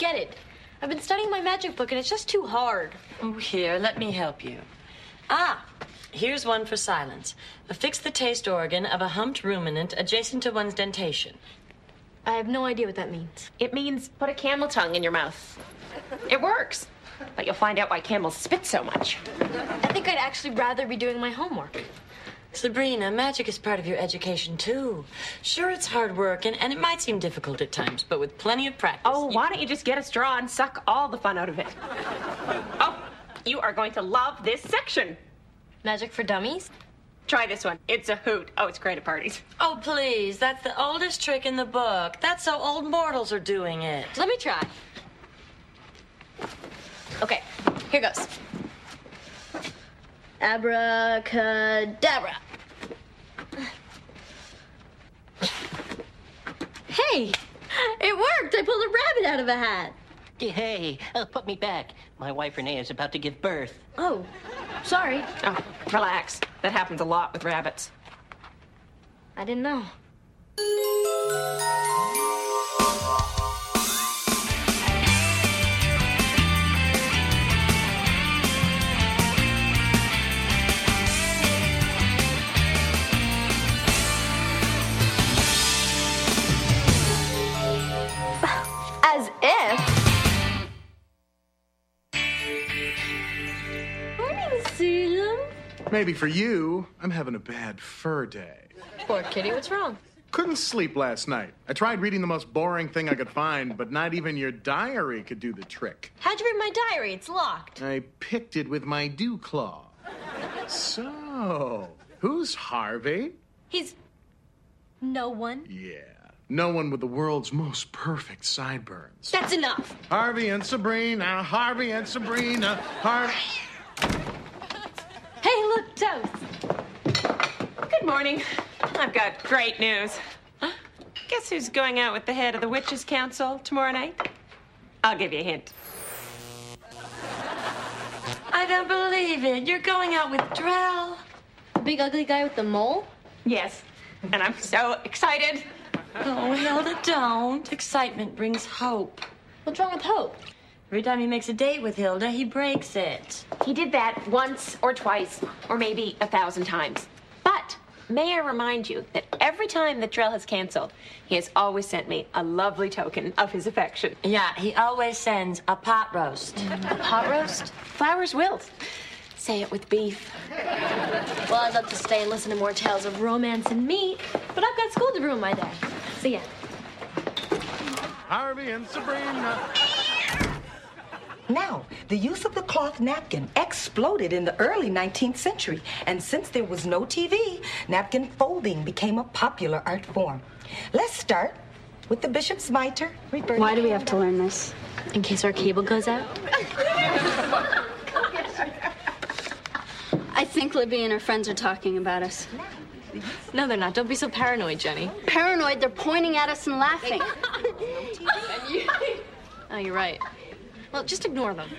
get it. I've been studying my magic book, and it's just too hard. Oh, here, let me help you. Ah, here's one for silence. Affix the taste organ of a humped ruminant adjacent to one's dentation. I have no idea what that means. It means put a camel tongue in your mouth. It works, but you'll find out why camels spit so much. I think I'd actually rather be doing my homework. Sabrina, magic is part of your education, too. Sure, it's hard work, and it might seem difficult at times, but with plenty of practice... Oh, why don't you just get a straw and suck all the fun out of it? Oh, you are going to love this section. Magic for dummies? Try this one. It's a hoot. Oh, it's great at parties. Oh, please, that's the oldest trick in the book. That's so old mortals are doing it. Let me try. Okay, here goes. Abracadabra. Hey, it worked. I pulled a rabbit out of a hat. Hey, put me back. My wife Renee is about to give birth. Oh, sorry. Oh, relax. That happens a lot with rabbits. I didn't know. As if. Morning, Susan. Maybe for you, I'm having a bad fur day. Poor kitty, what's wrong? Couldn't sleep last night. I tried reading the most boring thing I could find, but not even your diary could do the trick. How'd you read my diary? It's locked. I picked it with my dew claw. So, who's Harvey? He's no one. Yeah, no one with the world's most perfect sideburns. That's enough. Harvey and Sabrina, Harvey and Sabrina, Harvey. Hey, look, Toast. Good morning. I've got great news. Guess who's going out with the head of the Witches' Council tomorrow night? I'll give you a hint. I don't believe it. You're going out with Drell. The big ugly guy with the mole? Yes, and I'm so excited. Oh, Hilda, don't. Excitement brings hope. What's wrong with Hope? Every time he makes a date with Hilda, he breaks it. He did that once or twice, or maybe 1,000 times. But may I remind you that every time that Drell has canceled, he has always sent me a lovely token of his affection. Yeah, he always sends a pot roast. A pot roast? Flowers wilt. Say it with beef. Well, I'd love to stay and listen to more tales of romance and meat, but I've got school to ruin my day. See ya. Harvey and Sabrina. Now, the use of the cloth napkin exploded in the early 19th century, and since there was no TV, napkin folding became a popular art form. Let's start with the bishop's mitre. Why do we have to learn this? In case our cable goes out? I think Libby and her friends are talking about us. No, they're not. Don't be so paranoid, Jenny. Paranoid, they're pointing at us and laughing. Oh, you're right. Well, just ignore them.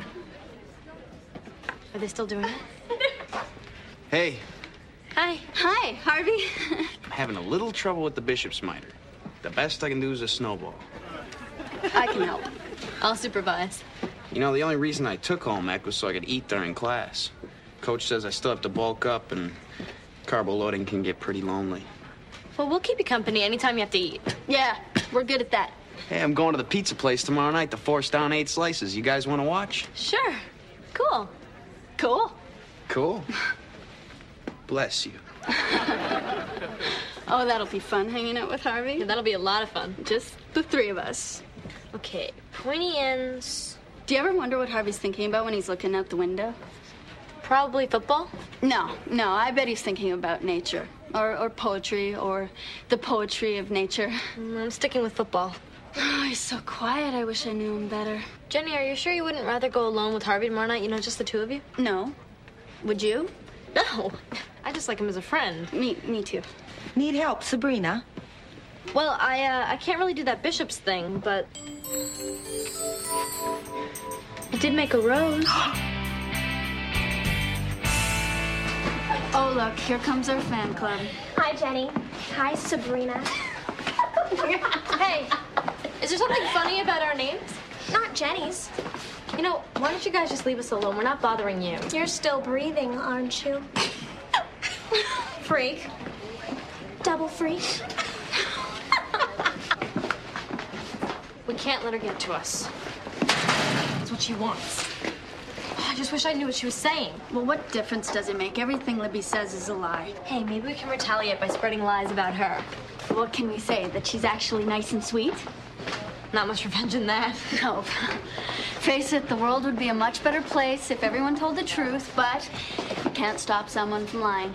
Are they still doing it? Hey, Hi. Hi, Harvey. I'm having a little trouble with the bishop's mitre. The best I can do is a snowball. I can help. I'll supervise. You know, the only reason I took home ec was so I could eat during class. Coach says I still have to bulk up, and carbo loading can get pretty lonely. Well, we'll keep you company anytime you have to eat. Yeah, we're good at that. Hey, I'm going to the pizza place tomorrow night to force down 8 slices. You guys want to watch? Sure. Cool. Cool. Cool. Bless you. Oh, that'll be fun hanging out with Harvey. Yeah, that'll be a lot of fun. Just the three of us. Okay, pointy ends. Do you ever wonder what Harvey's thinking about when he's looking out the window? Probably football. No, I bet he's thinking about nature. Or poetry, or the poetry of nature. I'm sticking with football. Oh, he's so quiet. I wish I knew him better. Jenny, are you sure you wouldn't rather go alone with Harvey tomorrow night? You know, just the two of you? No. Would you? No. I just like him as a friend. Me too. Need help, Sabrina? Well, I can't really do that bishop's thing, but I did make a rose. Oh, look, here comes our fan club. Hi, Jenny. Hi, Sabrina. Hey, is there something funny about our names? Not Jenny's. You know, why don't you guys just leave us alone? We're not bothering you. You're still breathing, aren't you? Freak. Double freak. We can't let her get to us. That's what she wants. I just wish I knew what she was saying. Well, what difference does it make? Everything Libby says is a lie. Hey, maybe we can retaliate by spreading lies about her. What can we say? That she's actually nice and sweet? Not much revenge in that. No. Face it, the world would be a much better place if everyone told the truth, but you can't stop someone from lying.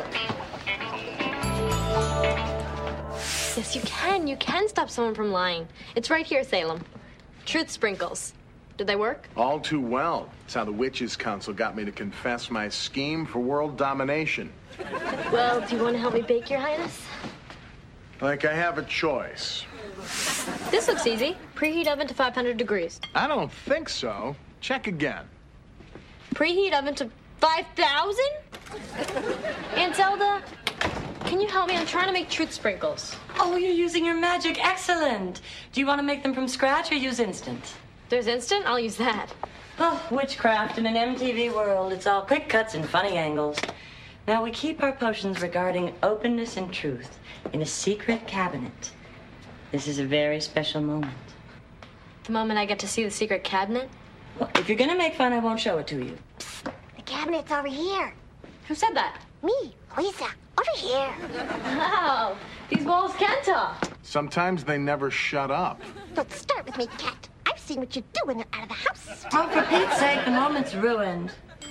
Yes, you can. You can stop someone from lying. It's right here, Salem. Truth sprinkles. Did they work? All too well. It's how the Witches' Council got me to confess my scheme for world domination. Well, do you want to help me bake, Your Highness? Like I have a choice. This looks easy. Preheat oven to 500 degrees. I don't think so. Check again. Preheat oven to 5,000? Aunt Zelda, can you help me? I'm trying to make truth sprinkles. Oh, you're using your magic. Excellent. Do you want to make them from scratch or use instant? There's instant? I'll use that. Oh, witchcraft in an MTV world. It's all quick cuts and funny angles. Now, we keep our potions regarding openness and truth in a secret cabinet. This is a very special moment. The moment I get to see the secret cabinet? Well, if you're gonna make fun, I won't show it to you. The cabinet's over here. Who said that? Me, Lisa, over here. Wow, these walls can talk. Sometimes they never shut up. Don't start with me, Cat. I've seen what you do when you're out of the house. Oh, for Pete's sake, the moment's ruined.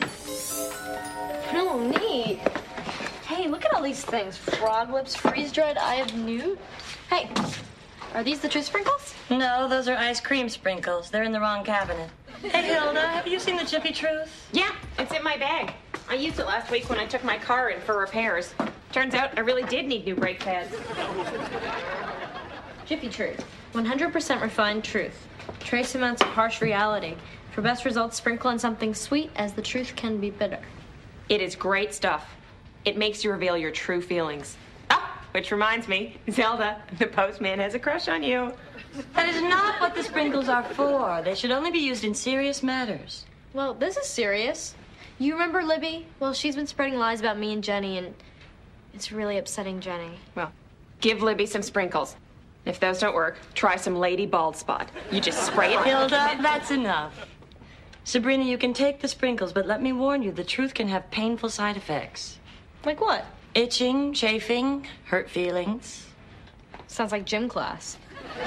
Oh, neat. Hey, look at all these things. Frog lips, freeze-dried eye of newt. Hey, are these the truth sprinkles? No, those are ice cream sprinkles. They're in the wrong cabinet. Hey, Hilda, have you seen the Chippy Truth? Yeah, it's in my bag. I used it last week when I took my car in for repairs. Turns out I really did need new brake pads. Jiffy Truth. 100% refined truth. Trace amounts of harsh reality. For best results, sprinkle on something sweet, as the truth can be bitter. It is great stuff. It makes you reveal your true feelings. Ah, which reminds me, Zelda, the postman has a crush on you. That is not what the sprinkles are for. They should only be used in serious matters. Well, this is serious. You remember Libby? Well, she's been spreading lies about me and Jenny, and it's really upsetting Jenny. Well, give Libby some sprinkles. If those don't work, try some Lady Bald Spot. You just spray it. Hilda, that's enough. Sabrina, you can take the sprinkles, but let me warn you, the truth can have painful side effects. Like what? Itching, chafing, hurt feelings. Sounds like gym class.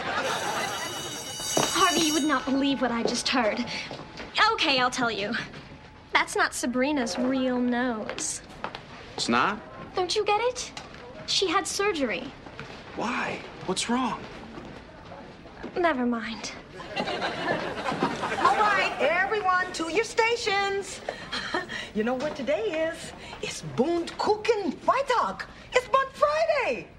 Harvey, you would not believe what I just heard. Okay, I'll tell you. That's not Sabrina's real nose. It's not? Don't you get it? She had surgery. Why? What's wrong? Never mind. All right, everyone, to your stations. You know what today is? It's Bundkuchen Freitag. It's Bun Friday.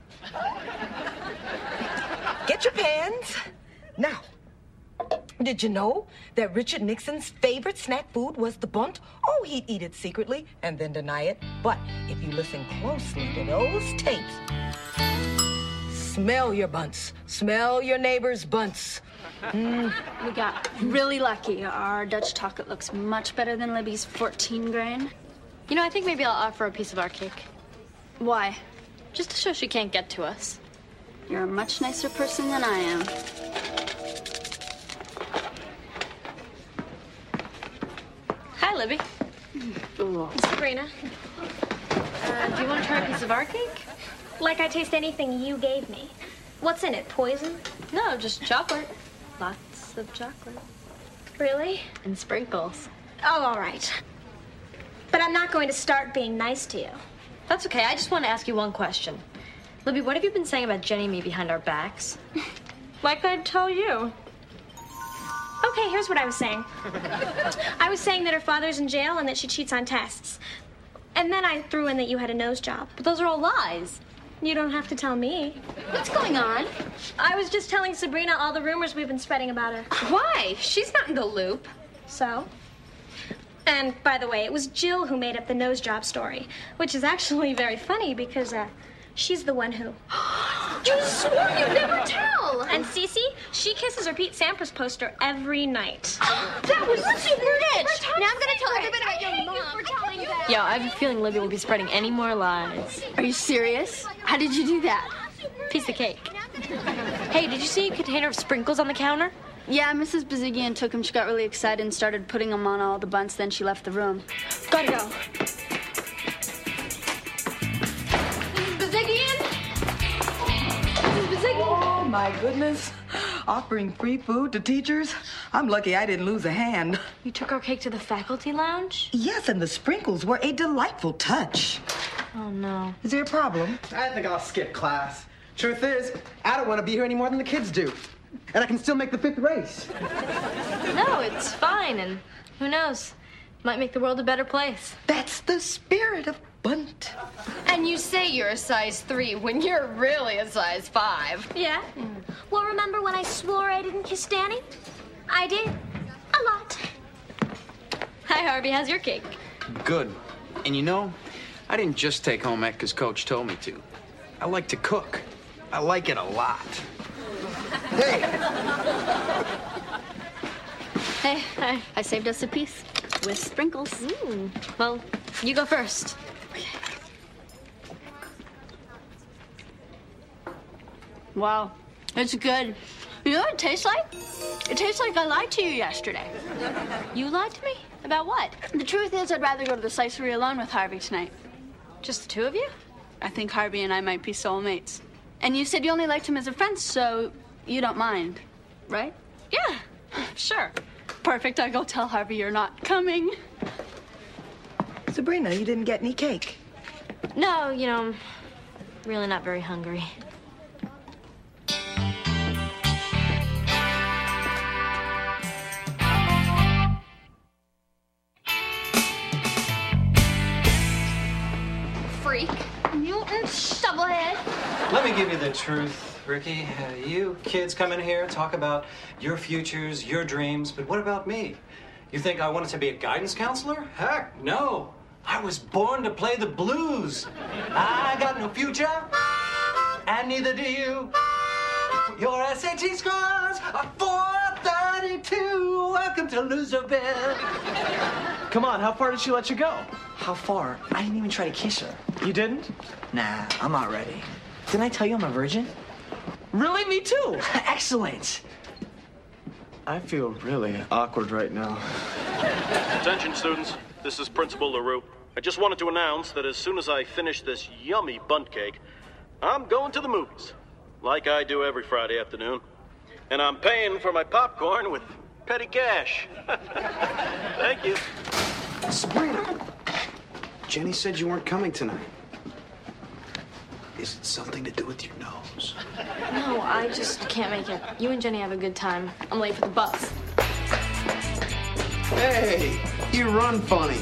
Get your pens. Now, did you know that Richard Nixon's favorite snack food was the Bunt? Oh, he'd eat it secretly and then deny it. But if you listen closely to those tapes, smell your bunts. Smell your neighbor's bunts. We got really lucky. Our Dutch chocolate looks much better than Libby's 14 grain. You know, I think maybe I'll offer a piece of our cake. Why? Just to show she can't get to us. You're a much nicer person than I am. Hi, Libby. Ooh. Sabrina, Do you want to try a piece of our cake? like I taste anything you gave me. What's in it, poison? No, just chocolate. Lots of chocolate. Really? And sprinkles. Oh, all right. But I'm not going to start being nice to you. That's okay. I just want to ask you one question. Libby, what have you been saying about Jenny and me behind our backs? Like I'd tell you. Okay, here's what I was saying. I was saying that her father's in jail and that she cheats on tests. And then I threw in that you had a nose job. But those are all lies. You don't have to tell me. What's going on? I was just telling Sabrina all the rumors we've been spreading about her. Why? She's not in the loop. So? And by the way, it was Jill who made up the nose job story, which is actually very funny because she's the one who... You swore you'd never tell! And Cece, She kisses her Pete Sampras poster every night. That was super rich. Now I'm gonna tell everybody about your mom. For telling that. Yo, I have a feeling Libby will be spreading any more lies. Are you serious? How did you do that? Piece of cake. Hey, did you see a container of sprinkles on the counter? Yeah, Mrs. Bazigian took them. She got really excited and started putting them on all the buns. Then she left the room. Gotta go. Mrs. Bazigian? Mrs. Bazigian? Oh, my goodness. Offering free food to teachers? I'm lucky I didn't lose a hand. You took our cake to the faculty lounge? Yes, and the sprinkles were a delightful touch. Oh, no. Is there a problem? I think I'll skip class. Truth is, I don't want to be here any more than the kids do. And I can still make the 5th race. No, it's fine, and who knows? Might make the world a better place. That's the spirit of Bunt. And you say you're a size 3 when you're really a size 5. Yeah. Well, remember when I swore I didn't kiss Danny? I did. A lot. Hi, Harvey. How's your cake? Good. And you know, I didn't just take home ec because Coach told me to. I like to cook. I like it a lot. Hey! Hey, I saved us a piece with sprinkles. Well, you go first. Wow, it's good. You know what it tastes like? It tastes like I lied to you yesterday. You lied to me? About what? The truth is, I'd rather go to the slicery alone with Harvey tonight. Just the two of you? I think Harvey and I might be soulmates. And you said you only liked him as a friend, so you don't mind, right? Yeah, sure. Perfect. I'll go tell Harvey you're not coming. Sabrina, you didn't get any cake. No, you know, I'm really not very hungry. Freak. Mutant. Doublehead. Let me give you the truth, Ricky. You kids come in here and talk about your futures, your dreams, but what about me? You think I wanted to be a guidance counselor? Heck, no. I was born to play the blues. I got no future, and neither do you. Your SAT scores are 432. Welcome to Loserville. Come on, how far did she let you go? How far? I didn't even try to kiss her. You didn't? Nah, I'm not ready. Didn't I tell you I'm a virgin? Really? Me too. Excellent. I feel really awkward right now. Attention, students. This is Principal LaRue. I just wanted to announce that as soon as I finish this yummy bunt cake, I'm going to the movies, like I do every Friday afternoon. And I'm paying for my popcorn with petty cash. Thank you. Sabrina, Jenny said you weren't coming tonight. Is it something to do with your nose? No, I just can't make it. You and Jenny have a good time. I'm late for the bus. Hey, you run funny.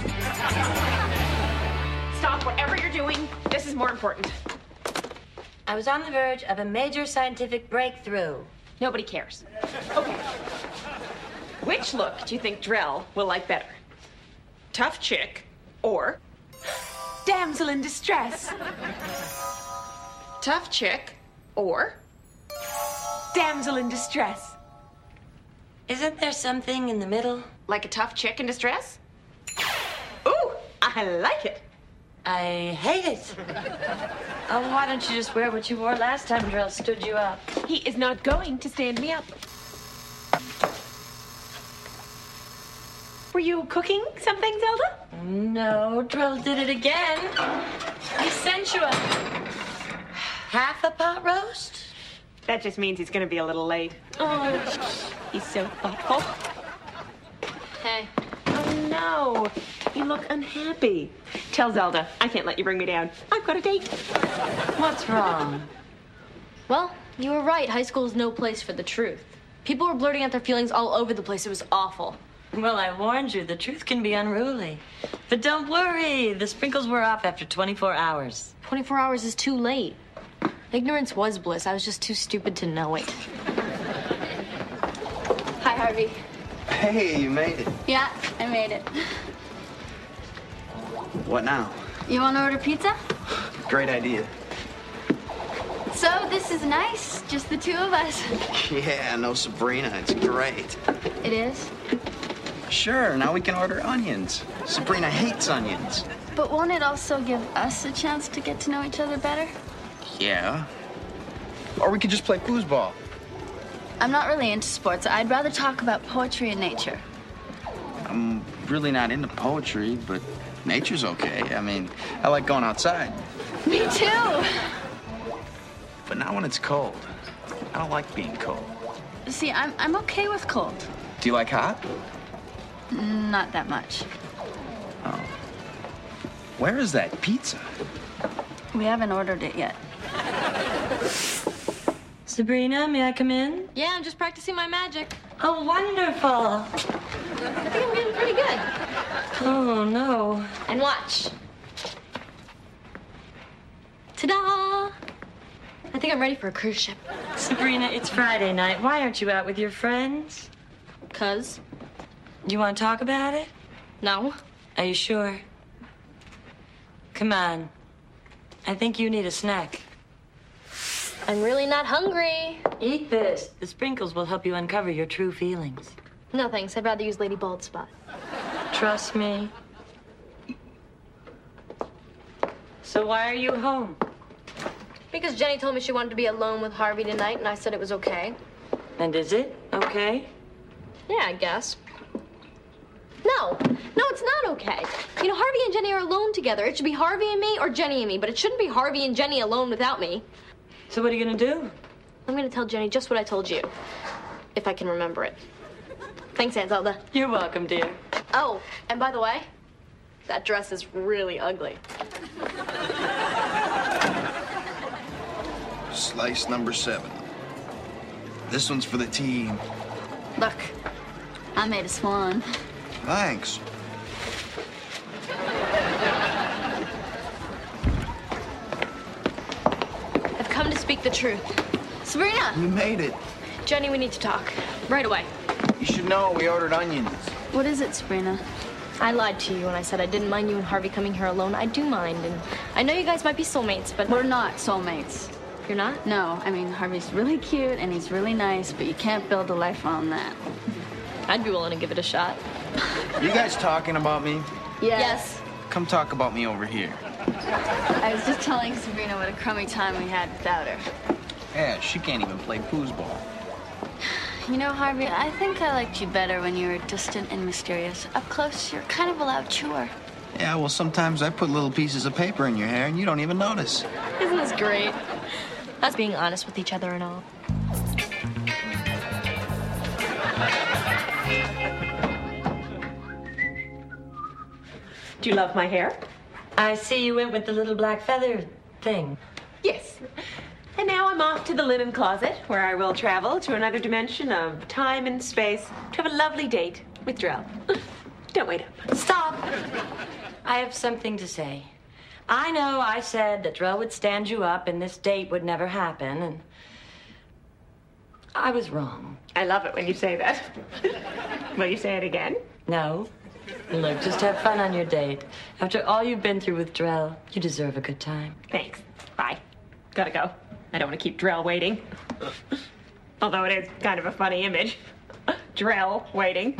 Stop whatever you're doing. This is more important. I was on the verge of a major scientific breakthrough. Nobody cares. Okay. Which look do you think Drell will like better? Tough chick or damsel in distress? Tough chick or damsel in distress? Isn't there something in the middle? Like a tough chick in distress? Ooh, I like it. I hate it. Oh, why don't you just wear what you wore last time Drell stood you up? He is not going to stand me up. Were you cooking something, Zelda? No, Drell did it again. He sent you a half a pot roast? That just means he's going to be a little late. Oh, he's so thoughtful. Hey. Oh, no. You look unhappy. Tell Zelda, I can't let you bring me down. I've got a date. What's wrong? Well, you were right. High school is no place for the truth. People were blurting out their feelings all over the place. It was awful. Well, I warned you, the truth can be unruly. But don't worry, the sprinkles were off after 24 hours. 24 hours is too late. Ignorance was bliss. I was just too stupid to know it. Hi, Harvey. Hey, you made it. Yeah, I made it. What now? You want to order pizza? Great idea. So this is nice, just the two of us. Yeah, no Sabrina. It's great. It is? Sure, now we can order onions. Sabrina hates onions. But won't it also give us a chance to get to know each other better? Yeah. Or we could just play foosball. I'm not really into sports. I'd rather talk about poetry and nature. I'm really not into poetry, but nature's okay. I mean, I like going outside. Me too. But not when it's cold. I don't like being cold. See, I'm okay with cold. Do you like hot? Not that much. Oh. Where is that pizza? We haven't ordered it yet. Sabrina, may I come in? Yeah, I'm just practicing my magic. Oh, wonderful. I think I'm getting pretty good. Oh, no. And watch. Ta-da! I think I'm ready for a cruise ship. Sabrina, it's Friday night. Why aren't you out with your friends? 'Cause? You want to talk about it? No. Are you sure? Come on. I think you need a snack. I'm really not hungry. Eat this. The sprinkles will help you uncover your true feelings. No thanks, I'd rather use Lady Bald Spot. Trust me. So why are you home? Because Jenny told me she wanted to be alone with Harvey tonight, and I said it was okay. And is it okay? Yeah, I guess. No, it's not okay. You know, Harvey and Jenny are alone together. It should be Harvey and me or Jenny and me, but it shouldn't be Harvey and Jenny alone without me. So what are you gonna do? I'm gonna tell Jenny just what I told you, if I can remember it. Thanks, Aunt Zelda. You're welcome, dear. Oh, and by the way, that dress is really ugly. Slice number 7. This one's for the team. Look, I made a swan. Thanks. I've come to speak the truth. Sabrina! You made it. Jenny, we need to talk. Right away. You should know we ordered onions. What is it, Sabrina? I lied to you when I said I didn't mind you and Harvey coming here alone. I do mind, and I know you guys might be soulmates, but... We're not soulmates. You're not? No, I mean, Harvey's really cute and he's really nice, but you can't build a life on that. I'd be willing to give it a shot. You guys talking about me? Yes. Come talk about me over here. I was just telling Sabrina what a crummy time we had without her. Yeah, she can't even play foosball. You know, Harvey, I think I liked you better when you were distant and mysterious. Up close, you're kind of a loud chewer. Yeah, well, sometimes I put little pieces of paper in your hair and you don't even notice. Isn't this great? That's being honest with each other and all. Do you love my hair? I see you went with the little black feather thing. Yes. And now I'm off to the linen closet, where I will travel to another dimension of time and space to have a lovely date with Drell. Don't wait up. Stop! I have something to say. I know I said that Drell would stand you up and this date would never happen, and I was wrong. I love it when you say that. Will you say it again? No. Look, just have fun on your date. After all you've been through with Drell, you deserve a good time. Thanks. Bye. Gotta go. I don't want to keep Drell waiting. Although it is kind of a funny image. Drell waiting.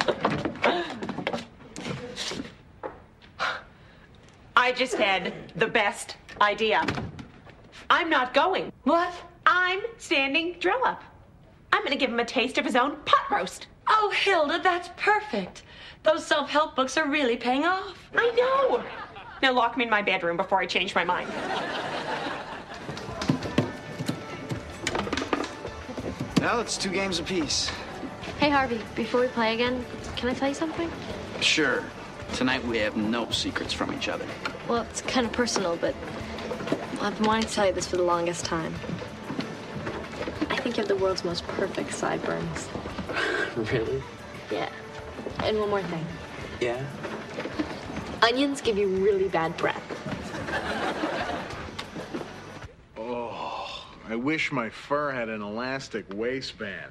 I just had the best idea. I'm not going. What? I'm standing Drell up. I'm going to give him a taste of his own pot roast. Oh, Hilda, that's perfect. Those self-help books are really paying off. I know. Now lock me in my bedroom before I change my mind. Now it's 2 games apiece. Hey, Harvey, before we play again, can I tell you something? Sure. Tonight we have no secrets from each other. Well, it's kind of personal, but I've been wanting to tell you this for the longest time. I think you have the world's most perfect sideburns. Really? Yeah. And one more thing. Yeah? Onions give you really bad breath. Oh, I wish my fur had an elastic waistband.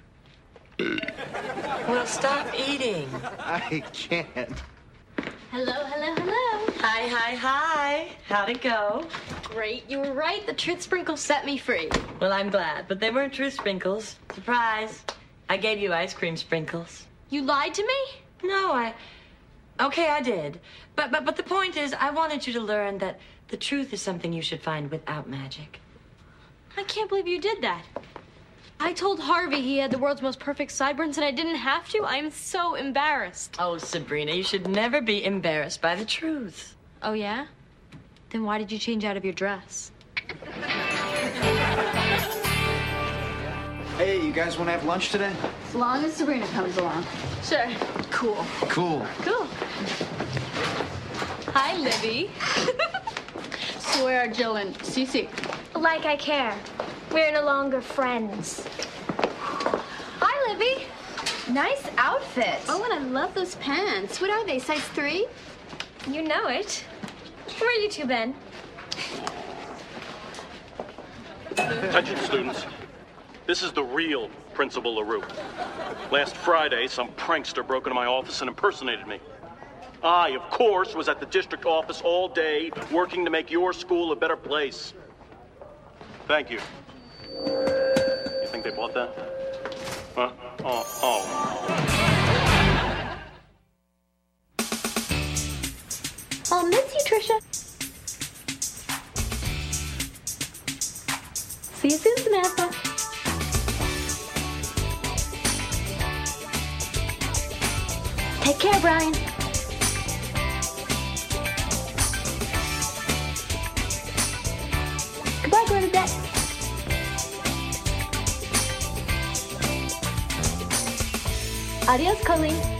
Well, stop eating. I can't. Hello, hello, hello. Hi. How'd it go? Great. You were right. The truth sprinkles set me free. Well, I'm glad, but they weren't truth sprinkles. Surprise. I gave you ice cream sprinkles. You lied to me? No, Okay, I did. But the point is, I wanted you to learn that the truth is something you should find without magic. I can't believe you did that. I told Harvey he had the world's most perfect sideburns and I didn't have to. I'm so embarrassed. Oh, Sabrina, you should never be embarrassed by the truth. Oh, yeah? Then why did you change out of your dress? Hey, you guys want to have lunch today? As long as Sabrina comes along. Sure. Cool. Cool. Cool. Hi, Libby. So where are Jill and Cece? Like I care. We're no longer friends. Hi, Libby. Nice outfit. Oh, and I love those pants. What are they, size 3? You know it. Where are you two been? Attention, students. This is the real Principal LaRue. Last Friday, some prankster broke into my office and impersonated me. I, of course, was at the district office all day, working to make your school a better place. Thank you. You think they bought that? Huh? Oh. I'll miss you, Trisha. See you soon, Samantha. Take care, Brian. Goodbye, Bernadette. Adios, Colleen.